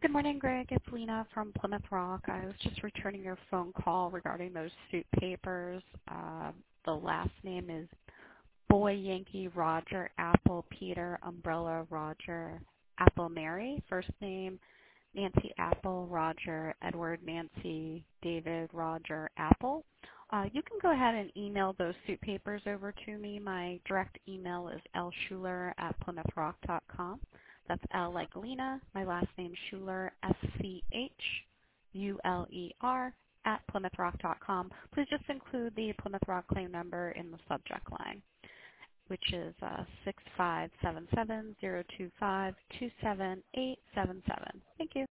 Good morning, Greg. It's Lena from Plymouth Rock. I was just returning your phone call regarding those suit papers. The last name is Boy Yankee Roger Apple Peter Umbrella Roger Apple Mary. First name Nancy Apple Roger Edward Nancy David Roger Apple. You can go ahead and email those suit papers over to me. My direct email is lschuler@plymouthrock.com. That's L like Lena, my last name Schuler, SCHULER @plymouthrock.com. Please just include the Plymouth Rock claim number in the subject line, which is 65770252787. Thank you.